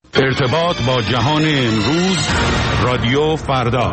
ارتباط با جهان امروز، رادیو فردا.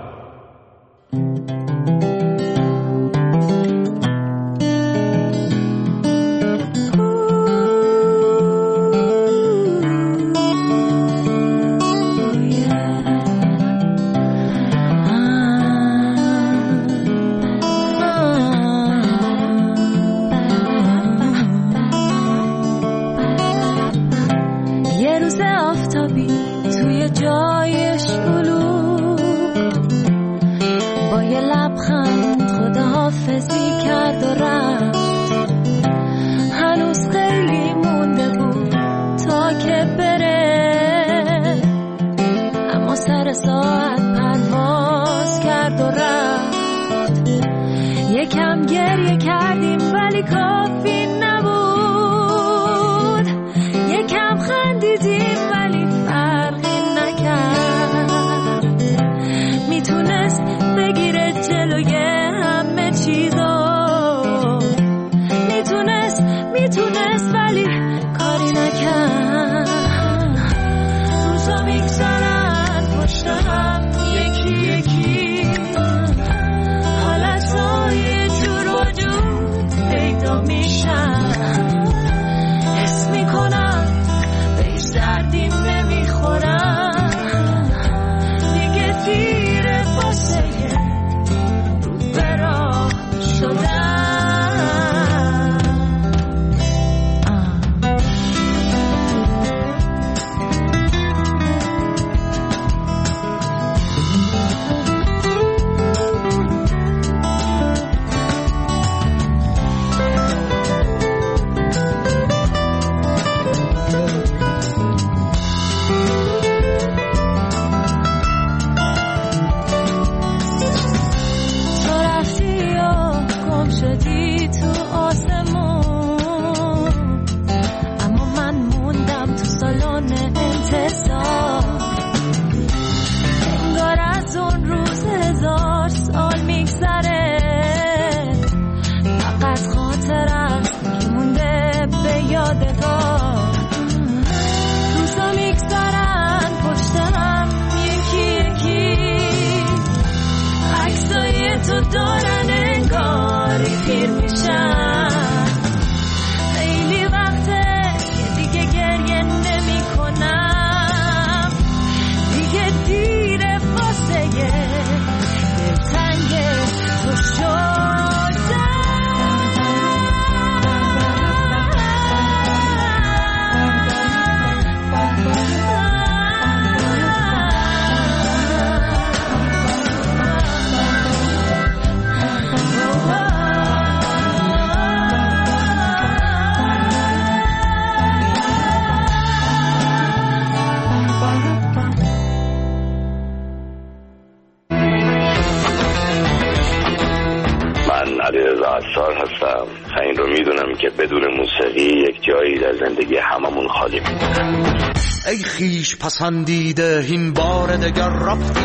ای خیش پسندیده این بار دگر رفتی،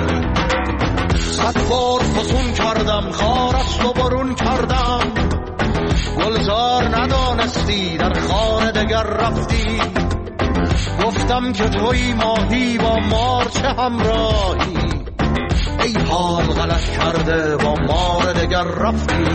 صد بار فسون کردم خارست و برون کردم، گلزار ندانستی در خانه دگر رفتی، گفتم که توی ماهی با مار چه همراهی، ای حال غلط کرده با مار دگر رفتی.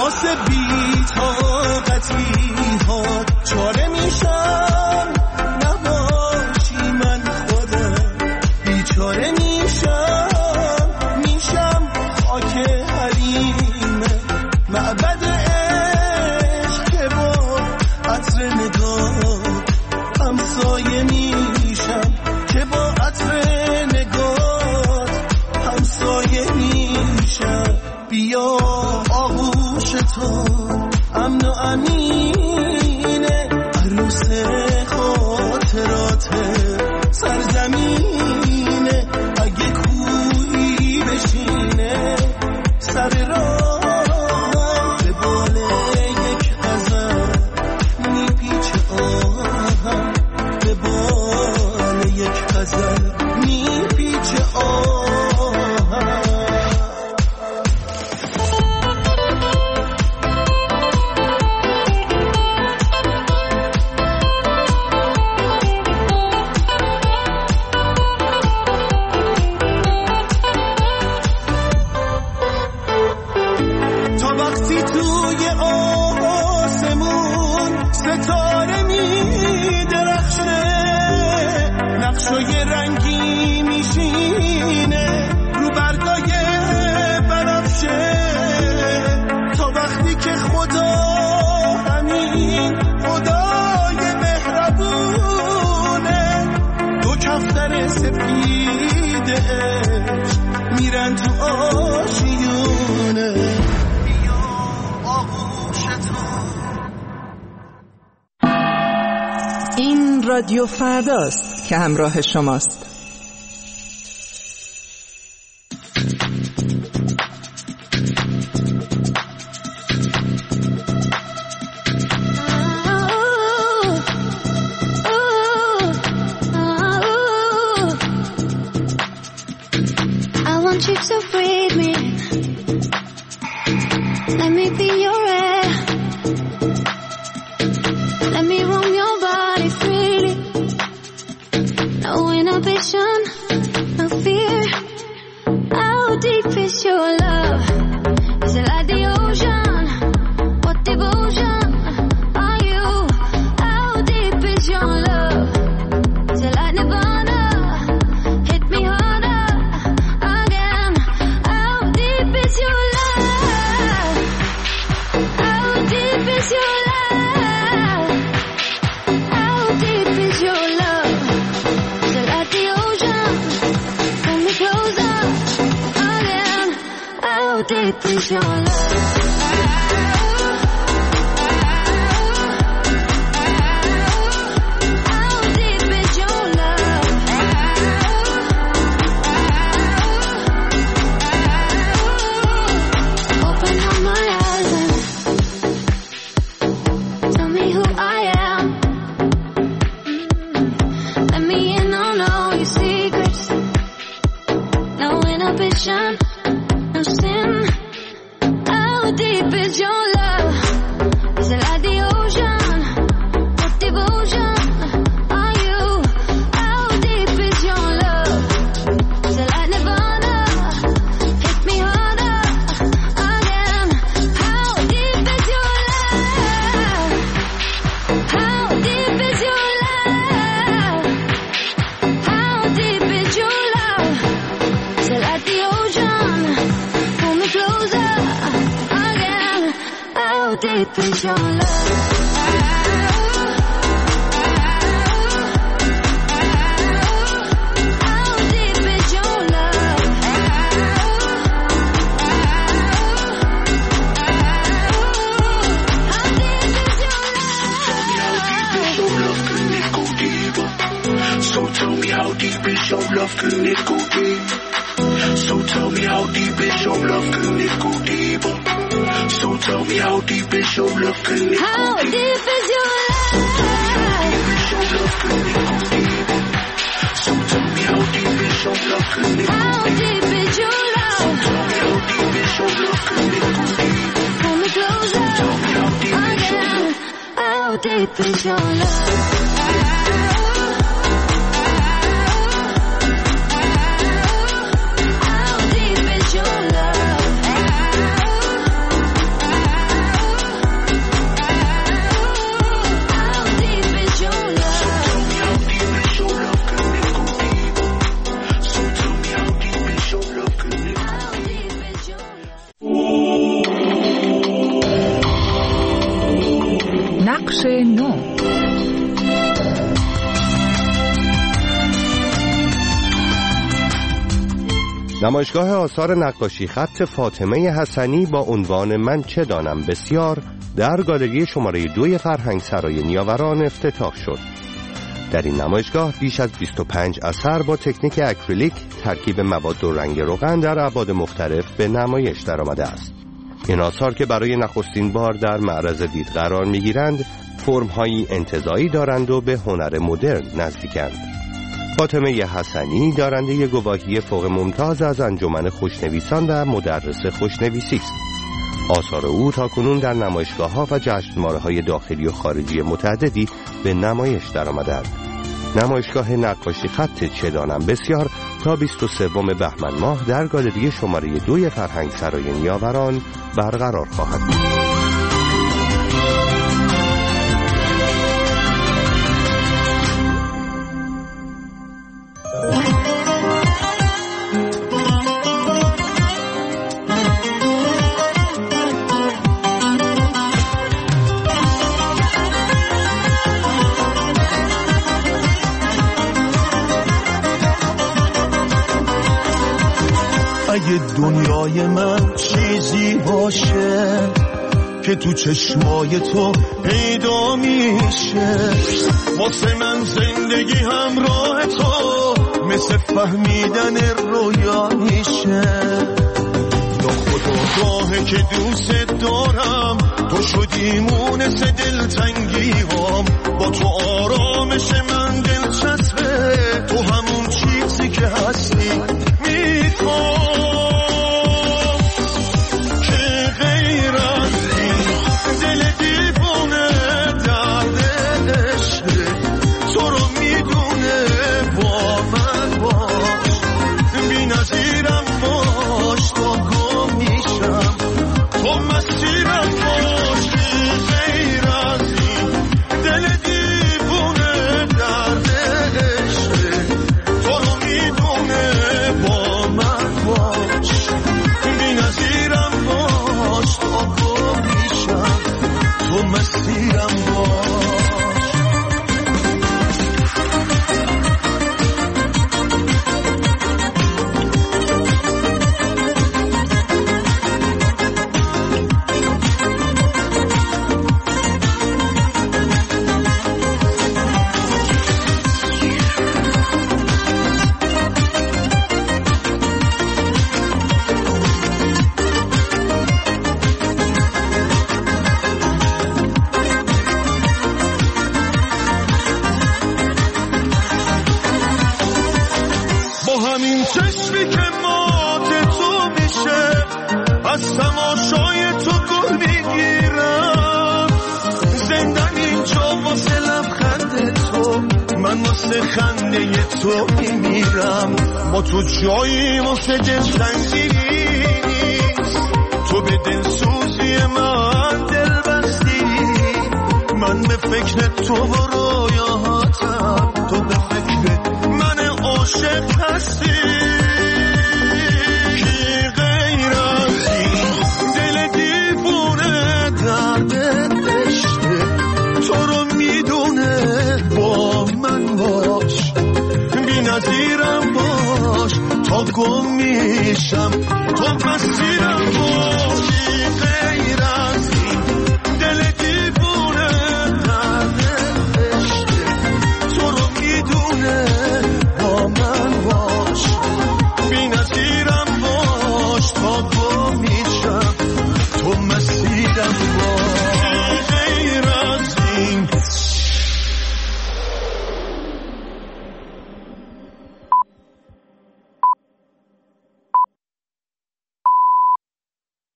واسه بی‌طاقتی ها چاره میشم، نباشی من خودم بیچاره میشم خاک حریم معبد عشق که با عطر نگاه همسایه میشم، که با عطر نگاه همسایه میشم. بیا آغوش تو امن و امینه، عروس خاطرات سرزمینه. اگه کوهی بشینه سر راه، به بال یک غزل میپیچه آهم، به بال یک غزل میپیچه آهم. میرن تو آشیونه. بیا آغوش تو. این رادیو فرداست که همراه شماست. نقش نو. نمایشگاه آثار نقاشی خط فاطمه حسنی با عنوان من چه دانم بسیار در گالری شماره 2 فرهنگسرای نیاوران افتتاح شد. در این نمایشگاه بیش از 25 اثر با تکنیک اکریلیک ترکیب مواد و رنگ روغن در ابعاد مختلف به نمایش درآمده است. این آثار که برای نخستین بار در معرض دید قرار می‌گیرند، فرم‌هایی انتزاعی دارند و به هنر مدرن نزدیکند. فاطمه حسنی دارنده گواهی فوق ممتاز از انجمن خوشنویسان و مدرس خوشنویسی است. آثار او تاکنون در نمایشگاه‌ها و جشنواره‌های داخلی و خارجی متعددی به نمایش درآمده‌اند. نمایشگاه نقاشی خط چه دانم بسیار تا 23 بهمن ماه در گالری شماره 2 فرهنگسرای نیاوران برقرار خواهد بود. اگه دنیای من چیزی باشه که تو چشمای تو پیدا میشه، واسه من زندگی همراه تو مثل فهمیدن رویا میشه. یا خدا راهه که دوست دارم تو شدی مونس دلتنگی هم، با تو آرامش من دلچسبه، تو همون چیزی که هستی میخوام. خنده تو میمیرم، با تو جایی واسه دلتنگی نیست، تو به دلسوزی من دل بستی، من به فکر تو و رویاها